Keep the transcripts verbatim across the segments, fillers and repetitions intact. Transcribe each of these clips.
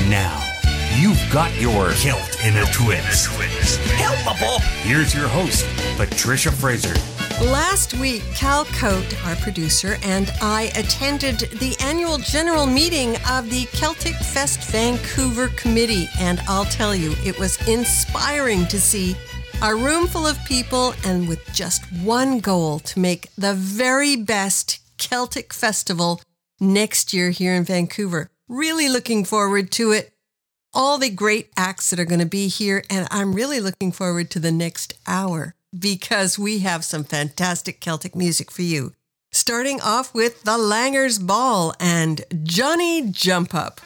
now, you've got your Kilt in a Twist. Helpable. Here's your host, Patricia Fraser. Last week, Cal Cote, our producer, and I attended the annual general meeting of the Celtic Fest Vancouver Committee, and I'll tell you, it was inspiring to see a room full of people and with just one goal to make the very best Celtic festival next year here in Vancouver. Really looking forward to it. All the great acts that are going to be here, and I'm really looking forward to the next hour because we have some fantastic Celtic music for you. Starting off with the Langers Ball and Johnny Jump Up.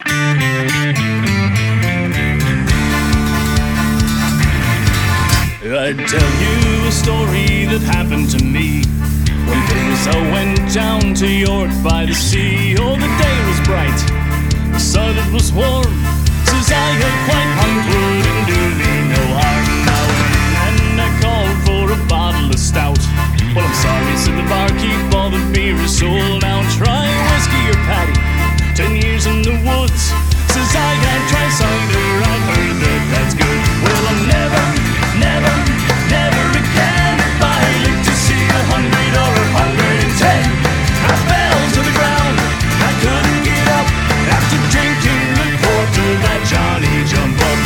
I'd tell you a story that happened to me one day as I went down to York by the sea. Oh, the day was bright, the sun it was warm. Says I had quite hungry, wouldn't do me no harm. I went in and I called for a bottle of stout. Well, I'm sorry, said the barkeep, all the beer is sold out. Try whiskey or paddy, ten years in the woods. Says I had tried cider, I've heard that that's good. Well, I'm never, never, never again if I live to see a hundred or a hundred and ten. I fell to the ground, I couldn't get up after drinking the quart of that Johnny Jump Up.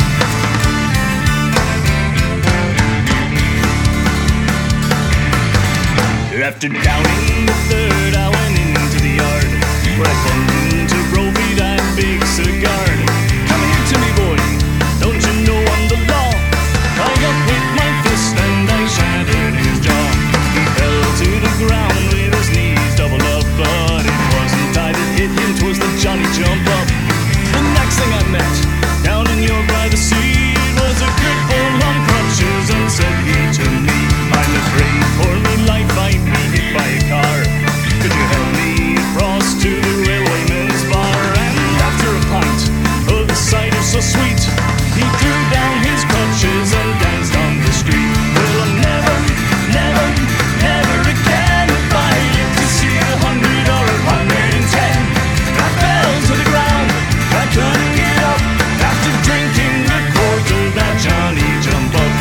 After downing the third, I went into the yard where I bumped into Brophy, that big cigar. Come here to me, boy, don't you know I'm the law? I up with my fist and I shattered his jaw. He fell to the ground with his knees doubled up, but it wasn't I that hit him, 'twas the Johnny Jump Up. The next thing I met, down in York by the sea, was a cripple on crutches, and said he to me, I'm afraid for me life I'd be hit by a car. Could you help me across to the railwayman's bar? And after a pint of the cider so sweet, he threw down his crutches and danced on the street. Well, I'm never, never, never again if I live to see a hundred or a hundred and ten. I fell to the ground, I couldn't get up after drinking a quart of that Johnny Jump Up.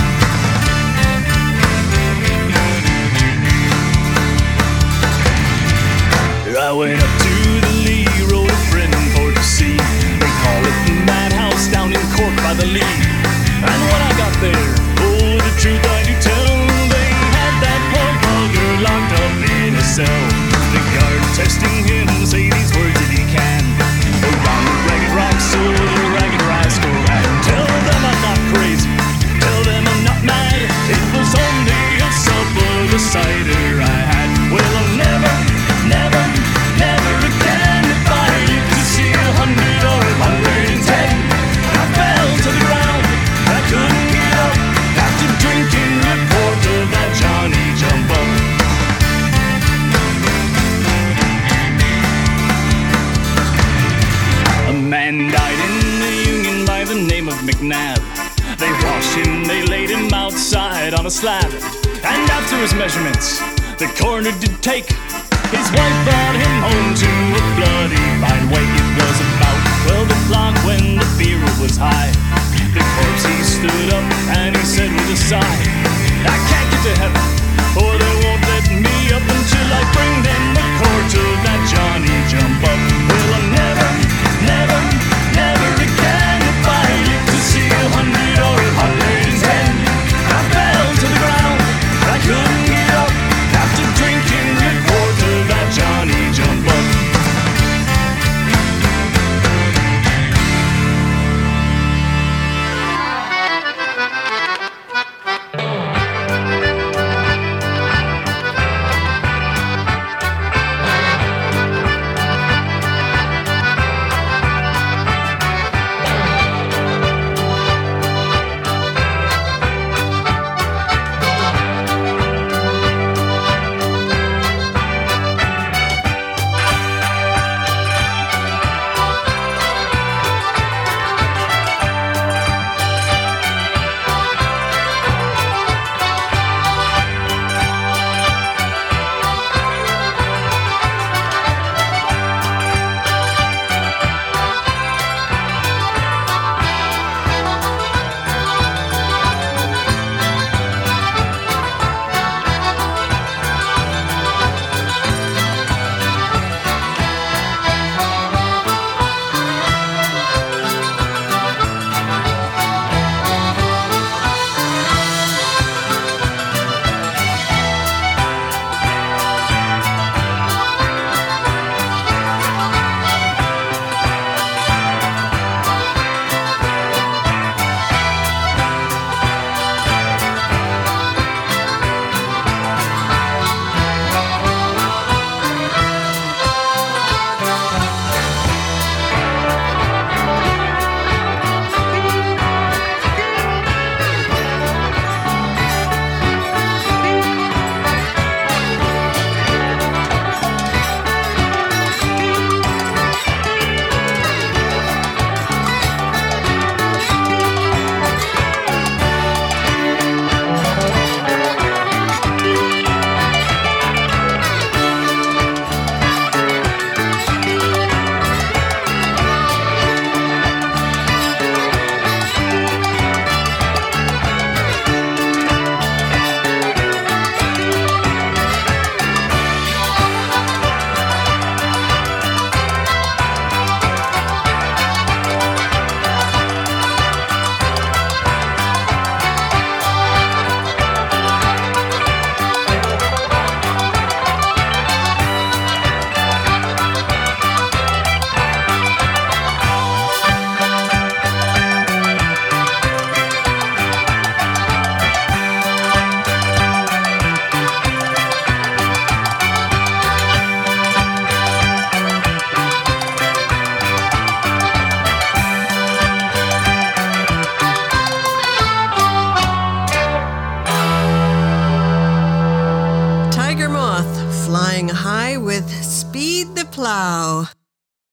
I went up to the Lee Road, a friend for to see. They call it the Madhouse down in Cork by the Lee. And when I got there, oh, the truth I do tell, they had that poor bugger locked up in a cell. The guard testing him, say these words if he can. Oh, down the ragged rocks, so the ragged rascal ran. Tell them I'm not crazy, tell them I'm not mad. It was only a sup of the cider I had. Well, I'll never, never, never again if I live to see a hundred or a hundred and ten. I fell to the ground, I couldn't get up after drinking a quart of that Johnny Jump Up. A man died in the Union by the name of McNabb. They washed him, they laid him outside on a slab. And after his measurements, the coroner did take. His wife brought him home to a bloody fine wake. It was about twelve o'clock when the fever was high. The corpse he stood up and he said with a sigh, I can't get to heaven, for they won't let me up until I bring them the quart of that Johnny Jump Up. Well, I'm never, never, never again if I live to see a hundred or a hundred and ten. I fell to the ground, I couldn't get up after drinking a quart of that Johnny Jump Up.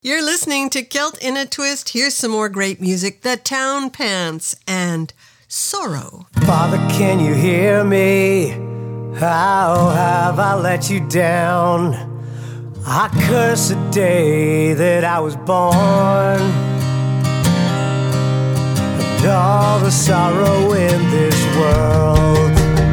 You're listening to Celt in a Twist. Here's some more great music. The Town Pants and Sorrow. Father, can you hear me? How have I let you down? I curse the day that I was born, and all the sorrow in this world.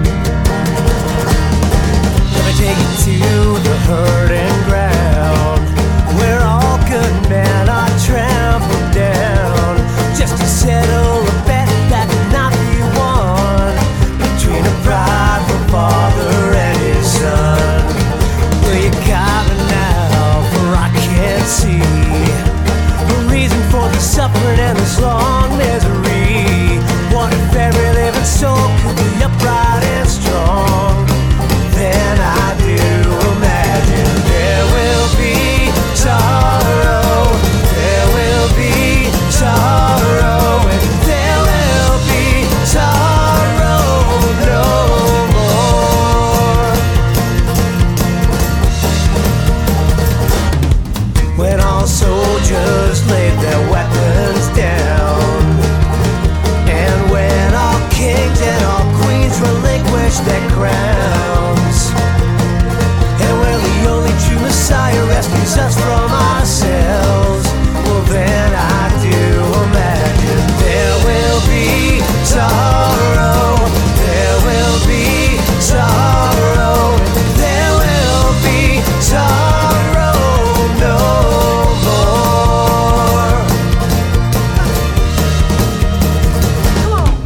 Let me take you to the hurting ground, where all good men are trampled down, just to settle a bet that cannot be won between a prideful father and his son. Will you got me now, for I can't see a reason for the suffering and this long misery. What if every living soul could be upright and strong? Then I do imagine there will be sorrow, there will be sorrow, and there will be sorrow no more. When all soldiers laid their weapons down, and when all kings and all queens relinquished their crowns, and when the only true Messiah rescues us from ourselves, well then I do imagine there will be sorrow, there will be sorrow, there will be sorrow no more. Come on.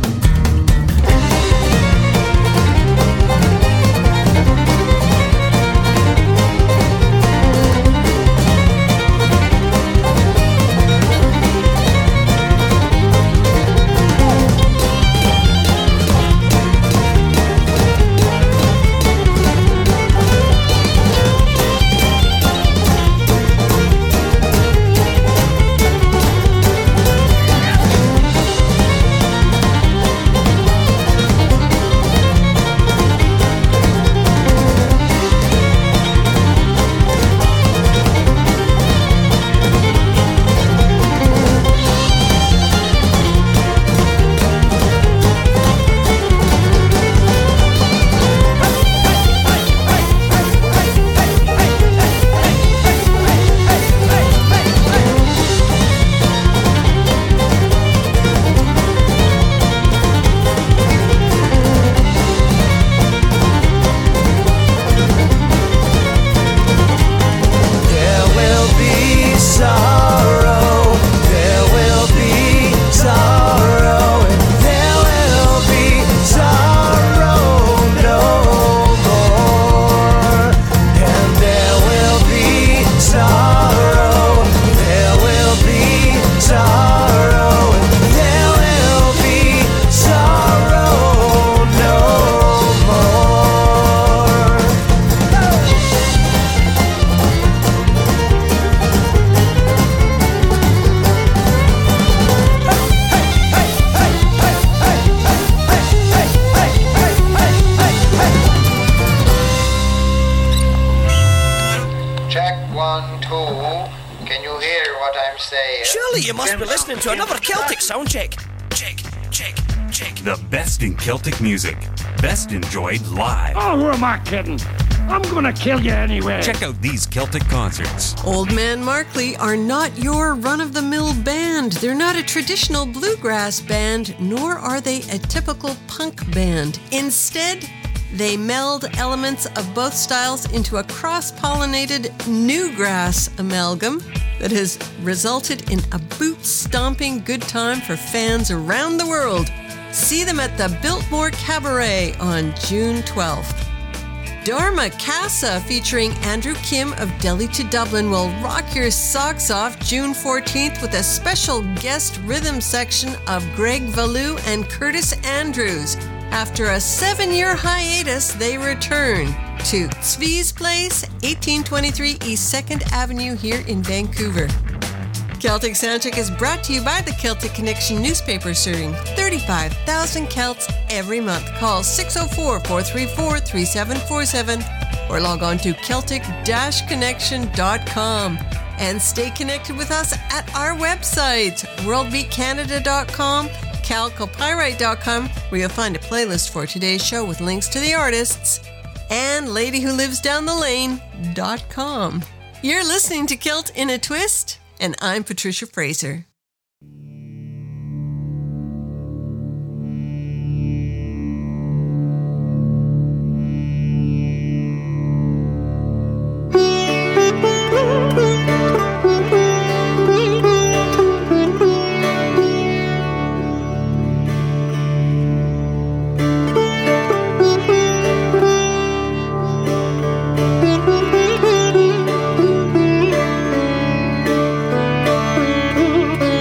Surely you must be listening to another Celtic sound check. Check, check, check. The best in Celtic music. Best enjoyed live. Oh, who am I kidding? I'm gonna kill you anyway. Check out these Celtic concerts. Old Man Markley are not your run-of-the-mill band. They're not a traditional bluegrass band, nor are they a typical punk band. Instead, they meld elements of both styles into a cross-pollinated newgrass amalgam that has resulted in a boot-stomping good time for fans around the world. See them at the Biltmore Cabaret on June twelfth. Dharma Casa featuring Andrew Kim of Delhi to Dublin will rock your socks off June fourteenth with a special guest rhythm section of Greg Valou and Curtis Andrews. After a seven-year hiatus, they return to Tzvi's Place, eighteen twenty-three East second Avenue here in Vancouver. Celtic Soundcheck is brought to you by the Celtic Connection newspaper, serving thirty-five thousand Celts every month. Call six oh four, four three four, three seven four seven or log on to celtic dash connection dot com. And stay connected with us at our website, world beat canada dot com, calcopyrite dot com, where you'll find a playlist for today's show with links to the artists, and lady who lives down the lane dot com. You're listening to Kilt in a Twist, and I'm Patricia Fraser. Thank you.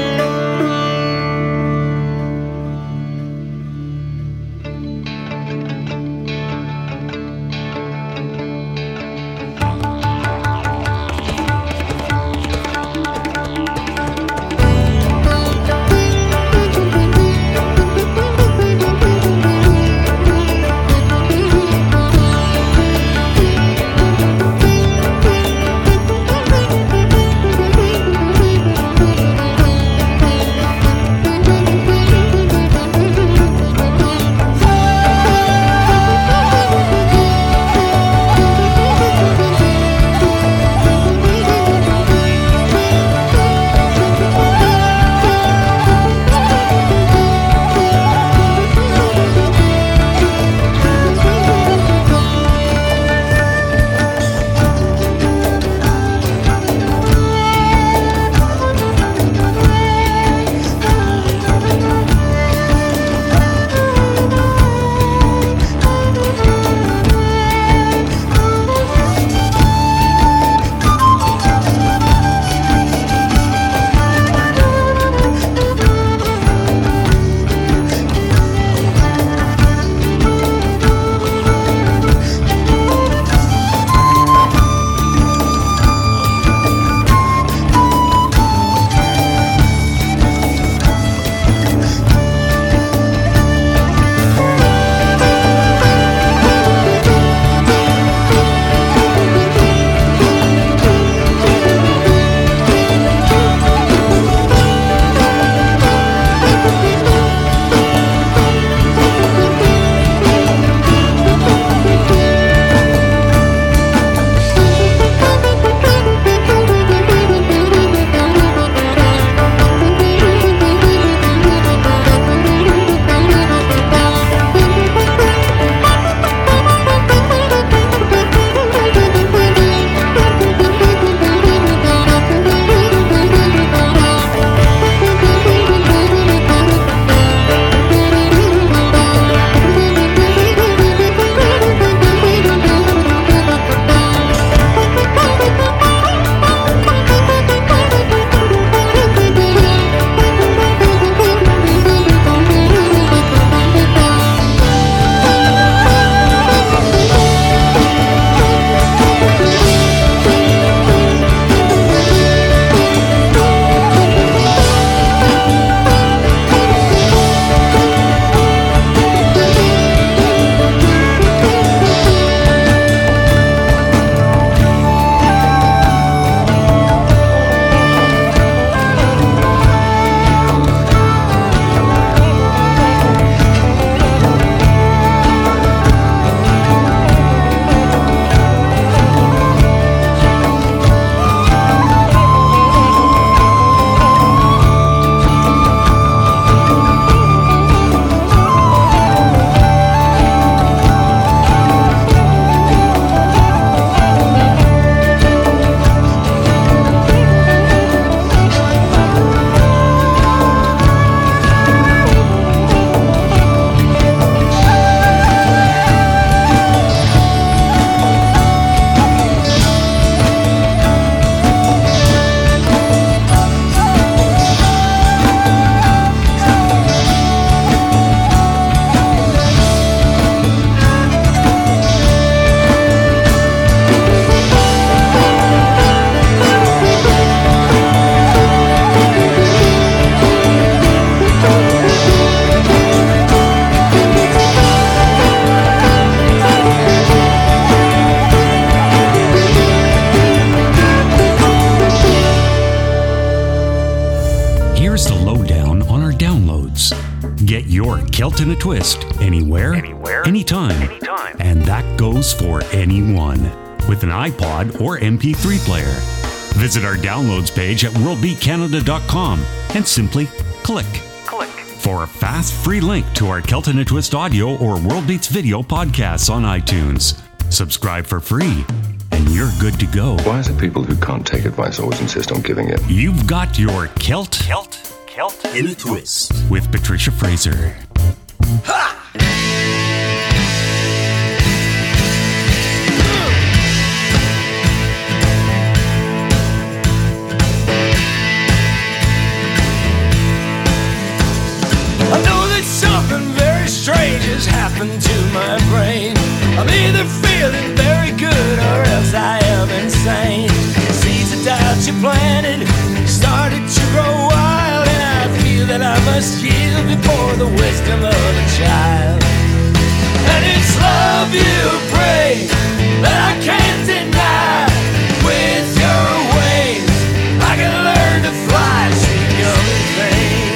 lowdown on our downloads. Get your Celt in a Twist anywhere, Anywhere, anytime, anytime. and that goes for anyone with an iPod or M P three player. Visit our downloads page at world beat canada dot com and simply click. Click. For a fast, free link to our Celt in a Twist audio or World Beats video podcasts on iTunes. Subscribe for free, and you're good to go. Why is it people who can't take advice always insist on giving it? You've got your Celt Celt. Celt. in a Twist with Patricia Fraser. I know that something very strange has happened to my brain. I'm either feeling very good or else I am insane. Seeds of doubt you planted started to grow wild, and I feel that I must yield before the wisdom of a child. And it's love you pray that I can't deny. With your wings I can learn to fly, sweet young thing.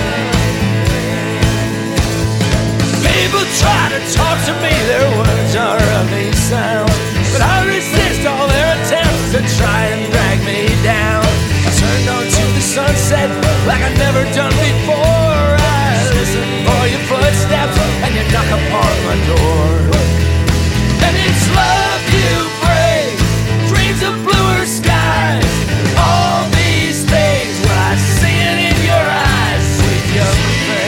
People try to talk to me, their words are ugly sound, but I resist all their attempts to try and drag me down. I turned onto the sunset like I've never done before. I listen for your footsteps and you knock upon my door. And it's love you pray, dreams of bluer skies, all these things what I see it in your eyes, sweet young thing.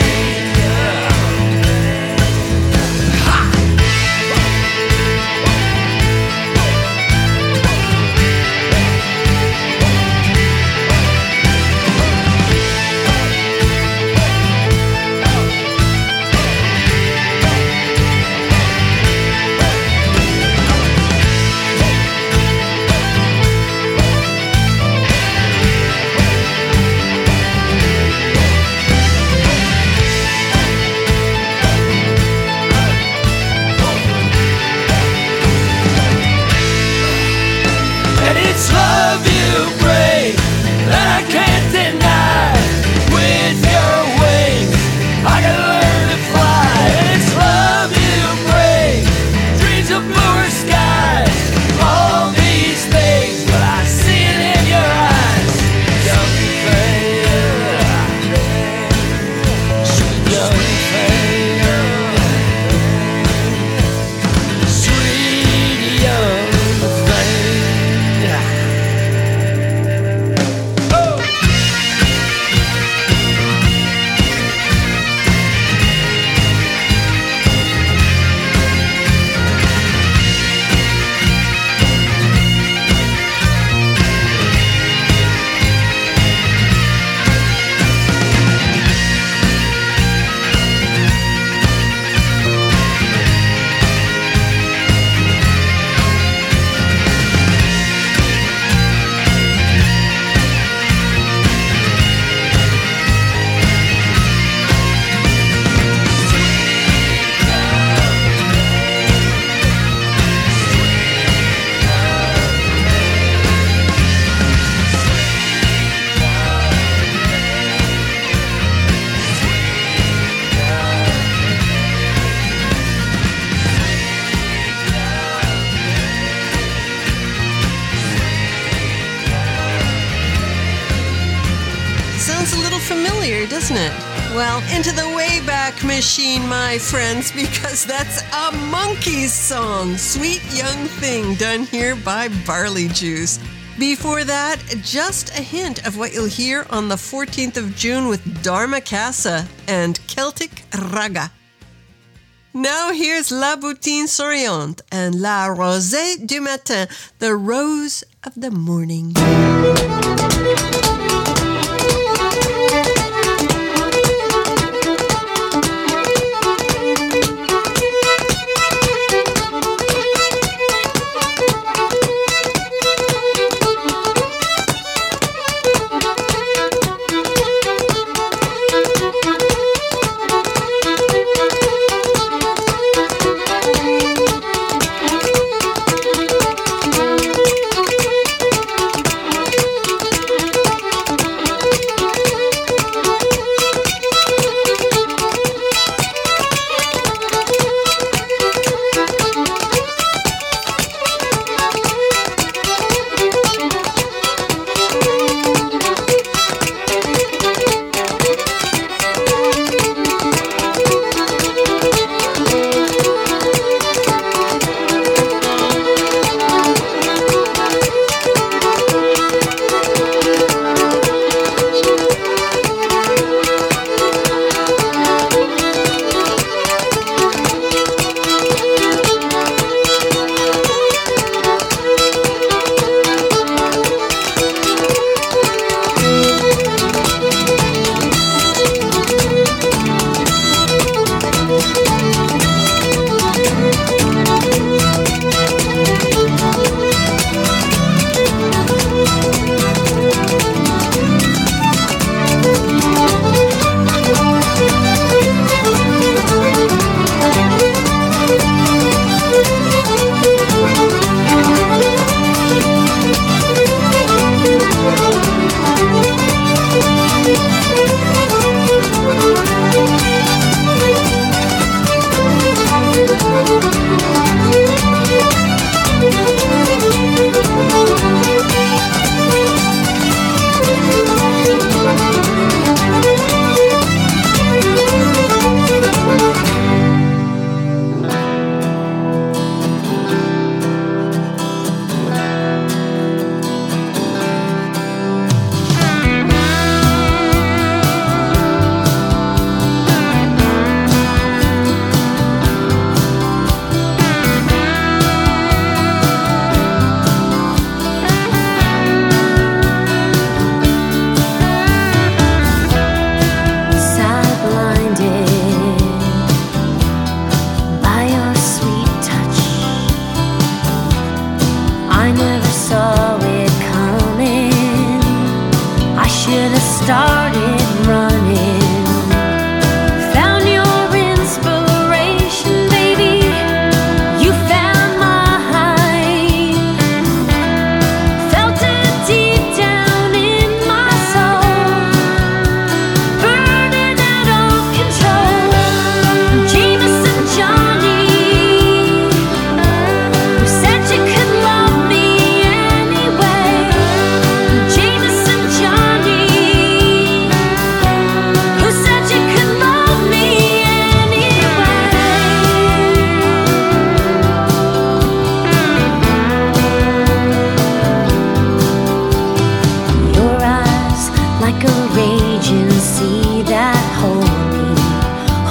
Doesn't it? Well, into the Wayback Machine, my friends, because that's a Monkees song, Sweet Young Thing, done here by Barley Juice. Before that, just a hint of what you'll hear on the fourteenth of June with Dharma Casa and Celtic Raga. Now here's La Boutine Souriante and La Rosée du Matin, the rose of the morning.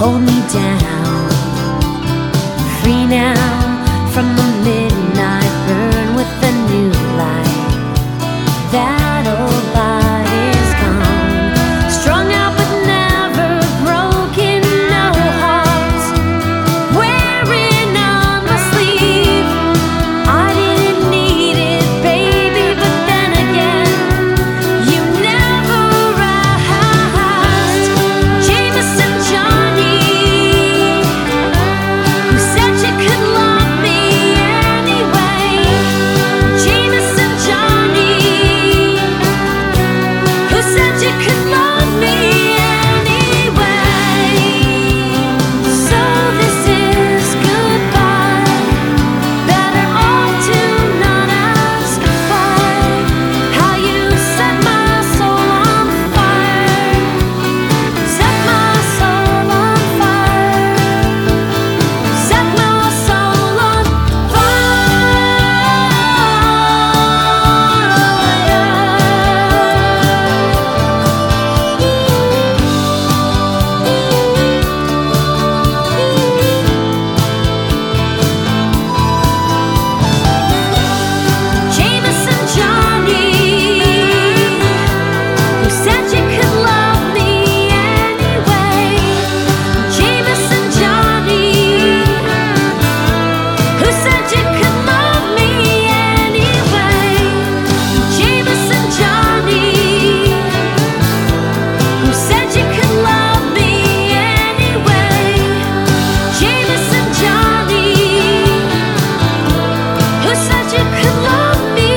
hold me down. Free now from the midnight burn with the new light. That old body's gone, strung out but never broken, no heart wearing on my sleeve. I didn't need it, baby, but then again, you never asked. Jameson Johnny, who said you could love me anyway. Jameson Johnny, who said you could love me anyway. So this is goodbye. Better off to not ask why. How you set my soul on fire. Set my soul on fire. Set my soul on Jameson Johnny, who said you could love me anyway. Jameson Johnny, who said you could love me anyway. Jameson Johnny, who said you could love me anyway. Jameson Johnny, who said you could love me.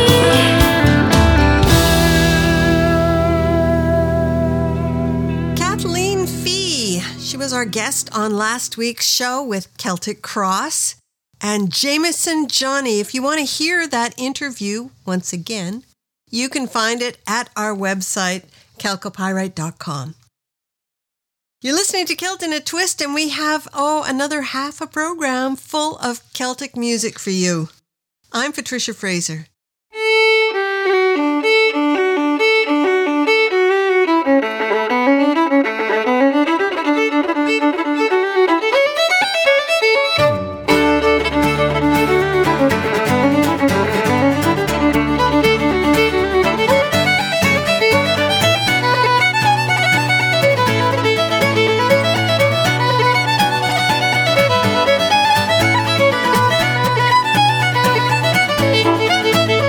Kathleen Fee. She was our guest on last week's show with Celtic Cross. And Jameson Johnny, if you want to hear that interview once again, you can find it at our website, calcopyrite dot com. You're listening to Celt in a Twist, and we have, oh, another half a program full of Celtic music for you. I'm Patricia Fraser. Thank you.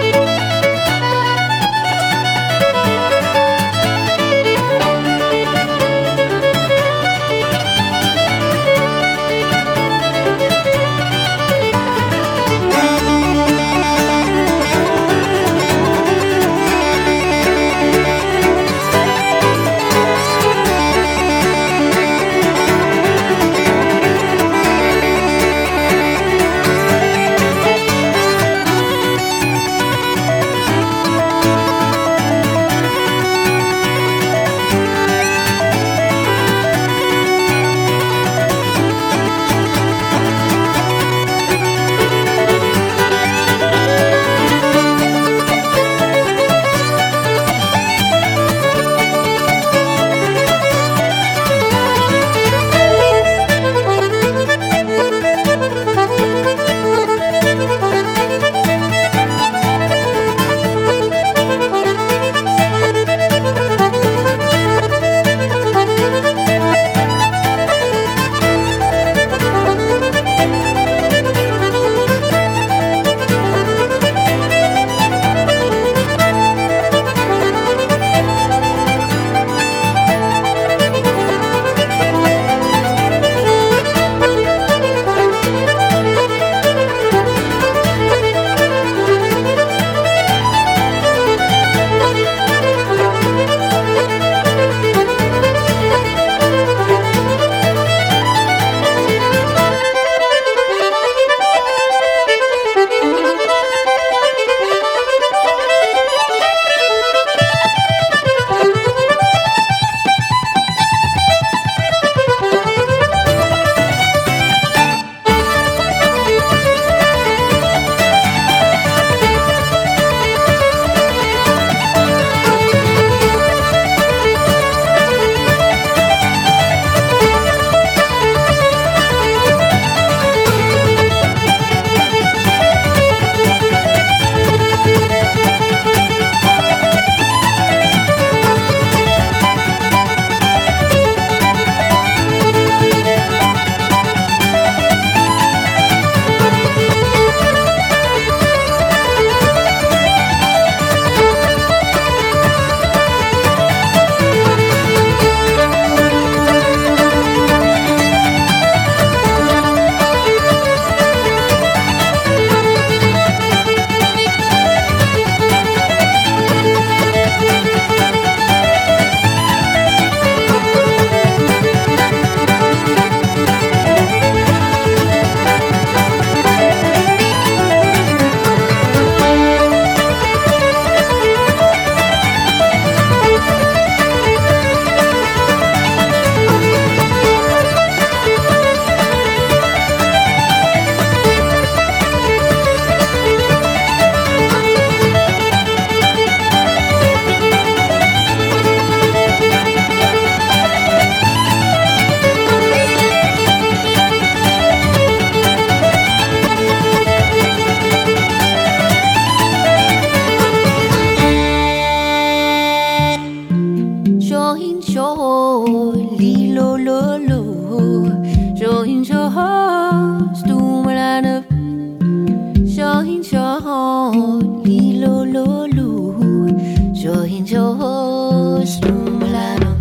stumalana Shohin shoho lilo lolu Shohin shoho stumalana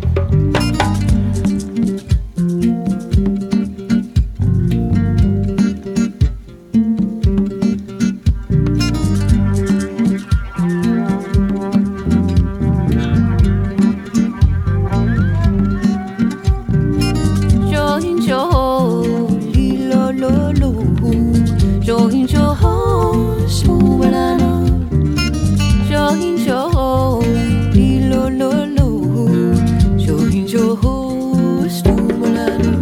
Shohin shoho stumalana Shohin shoho lilo lolo Shohin shoho stumalana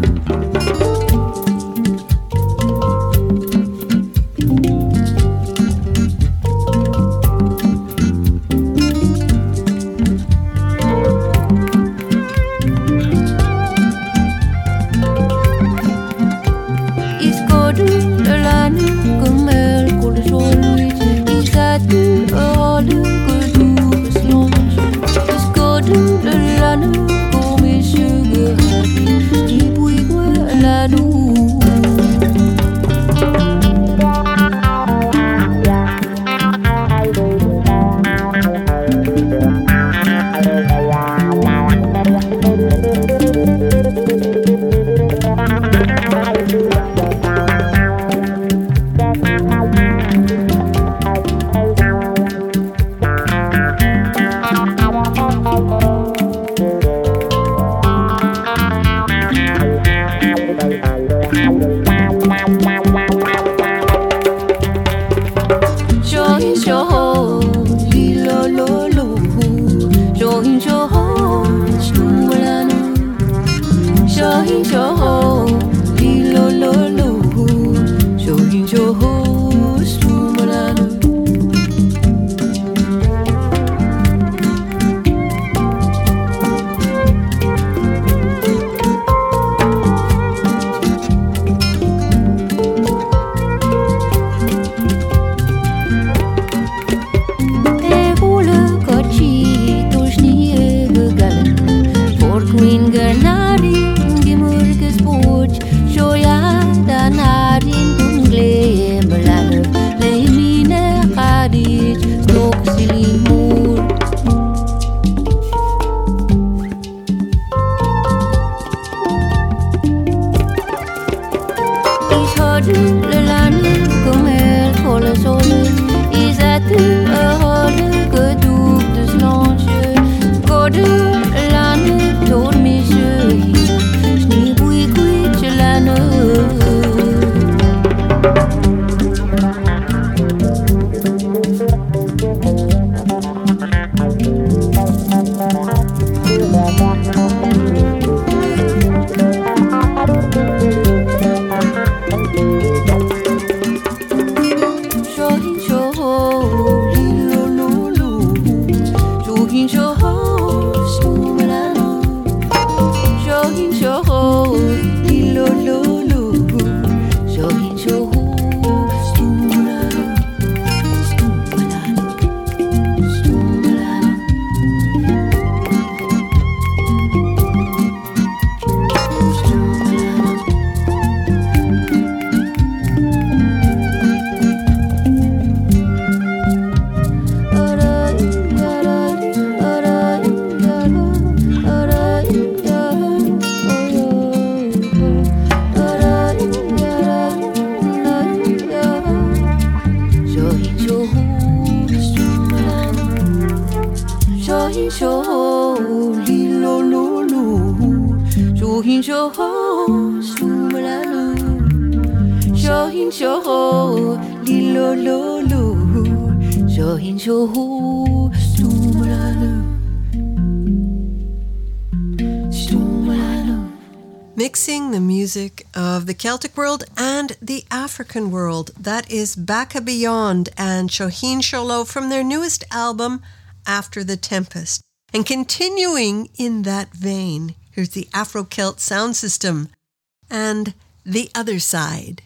Mixing the music of the Celtic world and the African world. That is Baka Beyond and Shohin Sholo from their newest album, After the Tempest. And continuing in that vein, here's the Afro-Celt sound system and The Other Side.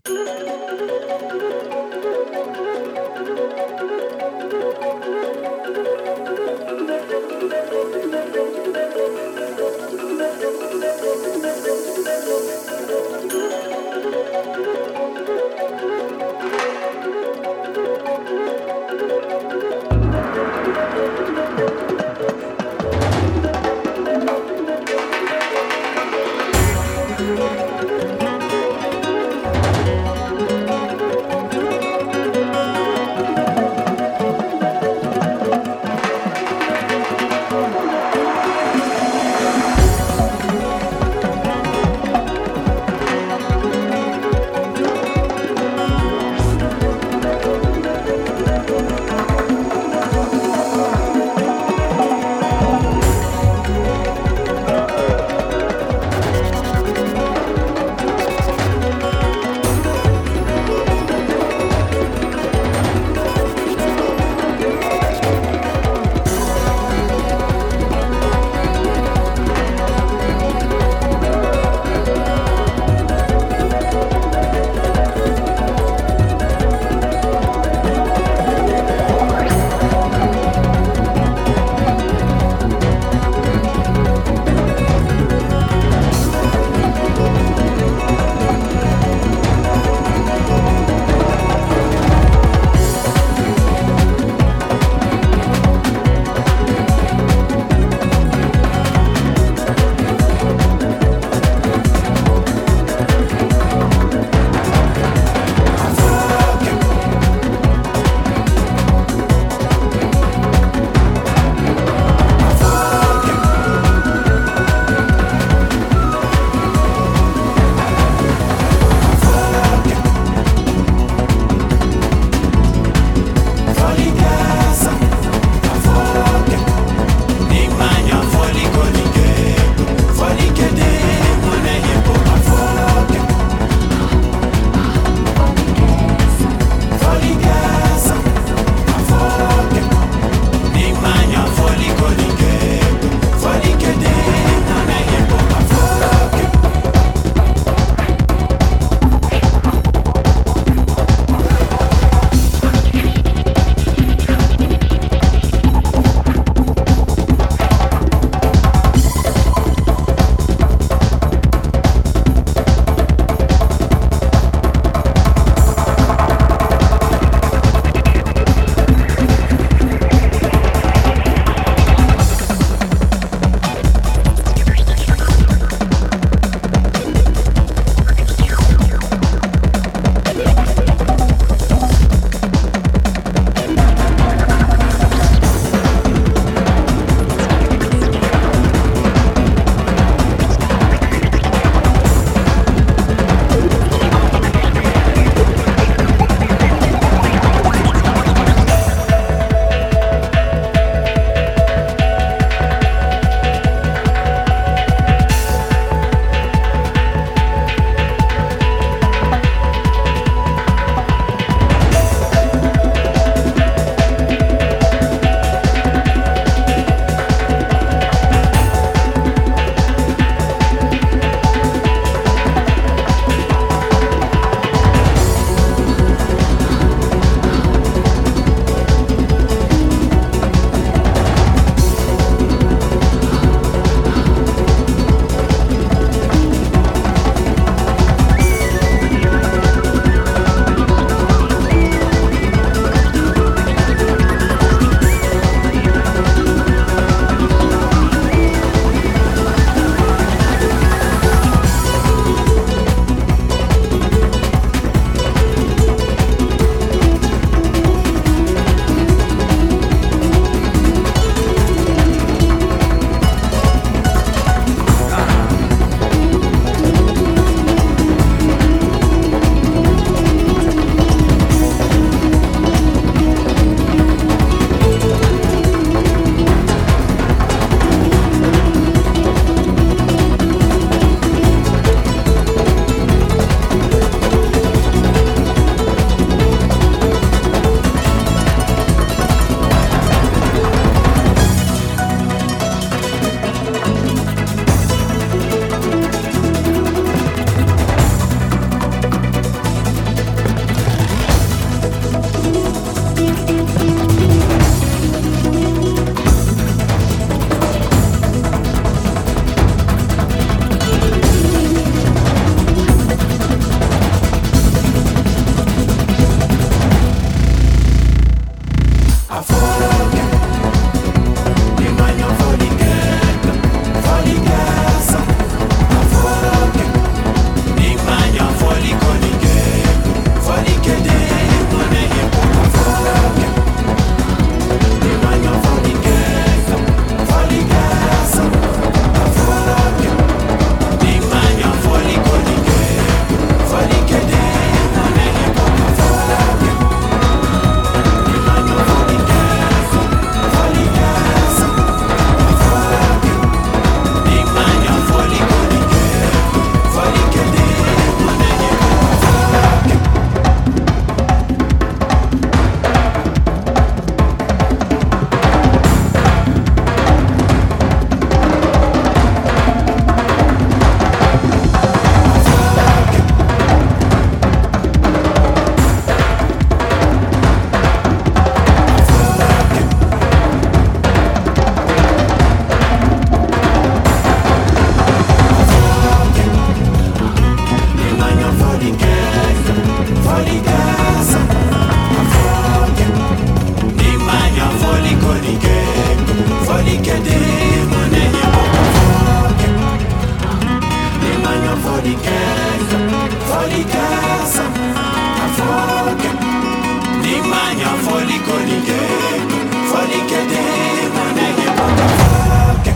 for the gang, for the casa, a fuck. Nimanya for the gang, for the gang, and I get what the fuck.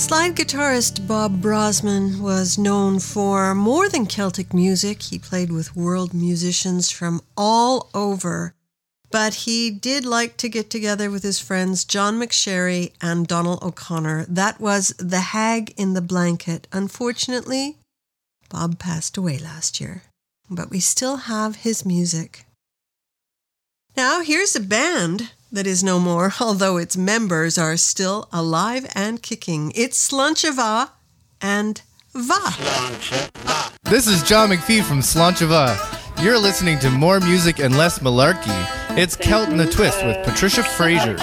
Slide guitarist Bob Brosman was known for more than Celtic music. He played with world musicians from all over. But he did like to get together with his friends John McSherry and Donald O'Connor. That was The Hag in the Blanket. Unfortunately, Bob passed away last year, but we still have his music. Now here's a band that is no more, although its members are still alive and kicking. It's Sláinte Mhath and Va. This is John McPhee from Sláinte Mhath. You're listening to more music and less malarkey. It's Celt in a Twist with Patricia Fraser.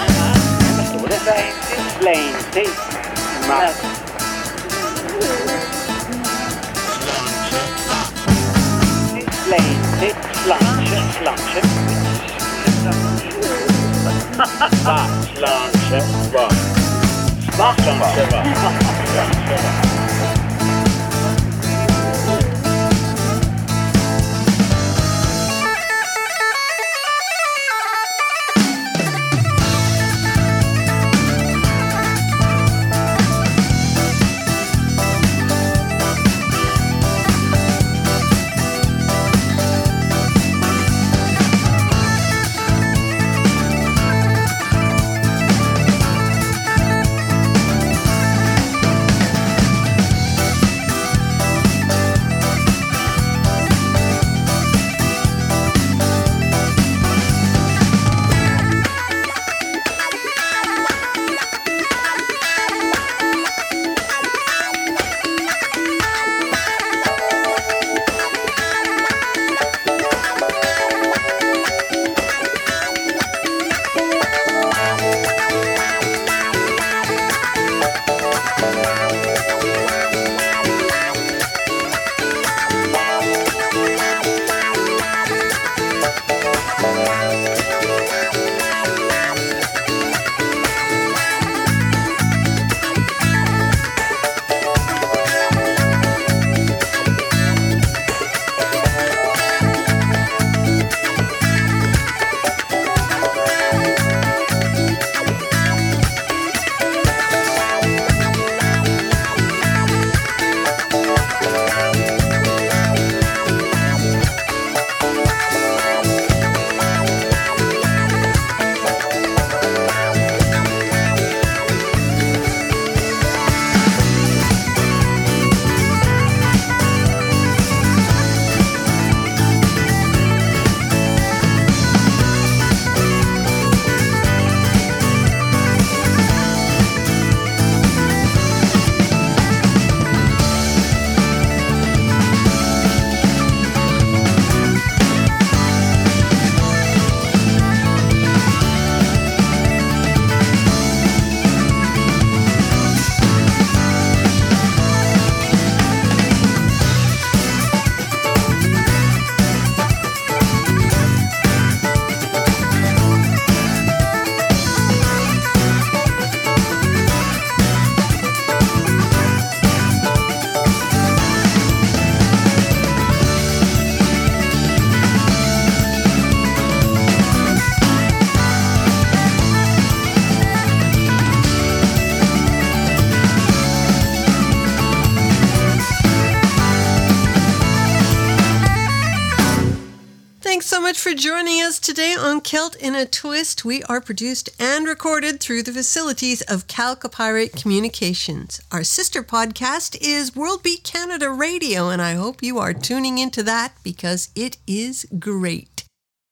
For joining us today on Celt in a Twist. We are produced and recorded through the facilities of Calcopyrate Communications. Our sister podcast is World Beat Canada Radio, and I hope you are tuning into that because it is great.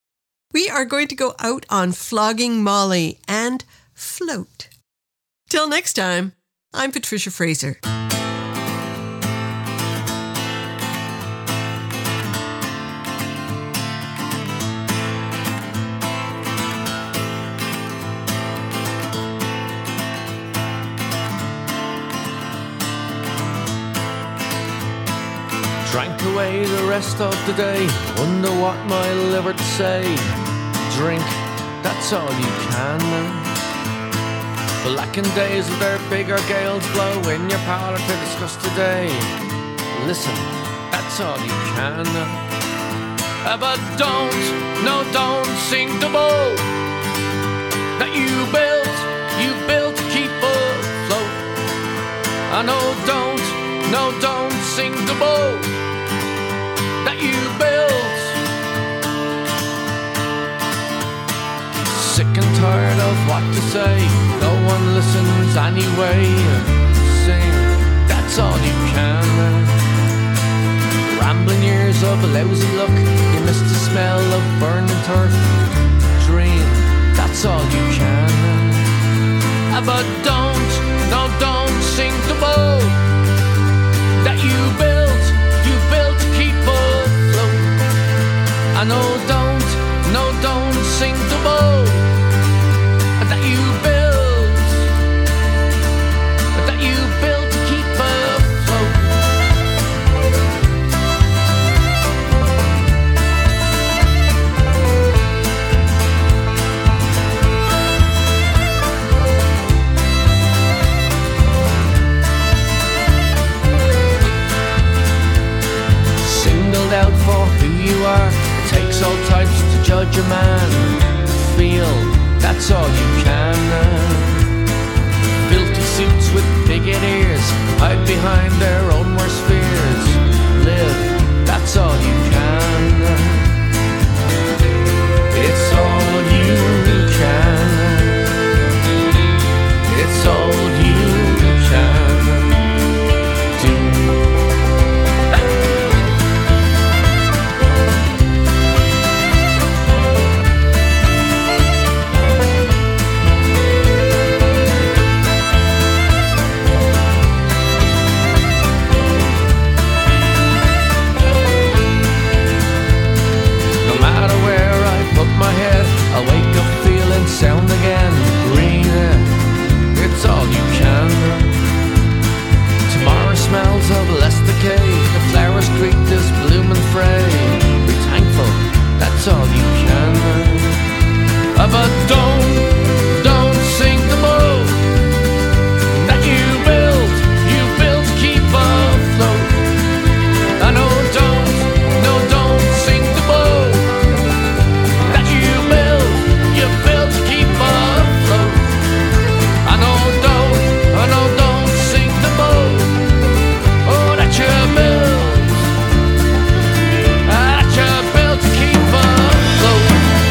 We are going to go out on Flogging Molly and Float. Till next time, I'm Patricia Fraser. Drank away the rest of the day, wonder what my liver'd say. Drink, that's all you can now. Blackened days with their bigger gales blow in your parlour to discuss today. Listen, that's all you can now. Uh, but don't, no don't sing the boat that you built, you built to keep afloat. I know don't, no don't sink the boat that you built. Sick and tired of what to say, no one listens anyway. Sing, that's all you can. Rambling years of lousy luck, you miss the smell of burning turf. Dream, that's all you can. But don't, no don't sink the boat that you built, you built to keep afloat. I know don't, no don't sink the boat that you built, that you built to keep afloat. Singled out for who you are, it takes all types to judge a man. Feel, that's all you can. Filthy suits with bigot ears hide behind their own worst fears. Live, that's all you can. It's all you can. It's all you can do. My head, I wake up feeling sound again. Green, it's all you can. Tomorrow smells of less decay. The flowers greet this blooming fray. Be thankful, that's all you can. But don't, don't sink the boat that you built, you built to keep afloat. I know don't, no don't sink the boat you built, you built to keep afloat. I know don't, I know don't sink the boat, oh that you built, that you built to keep afloat.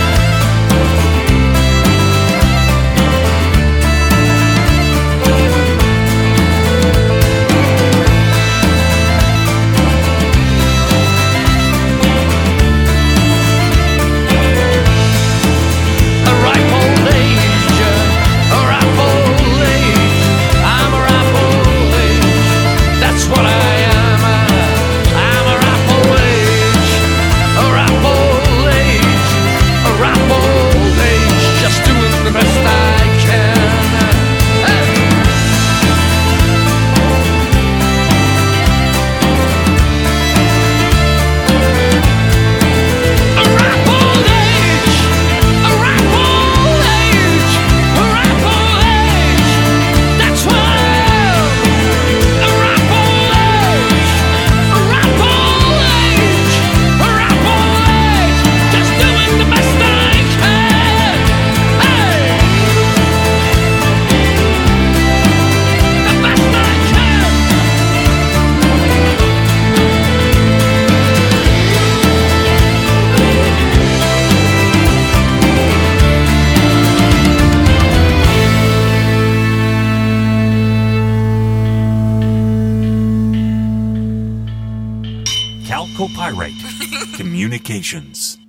What I am, I'm a rap old age, a rap old age, a rap old age, just doing the best I can. Hey. A rap old age, a rap old age, a rap old age, that's what I am. A rap Calcopyrite Communications.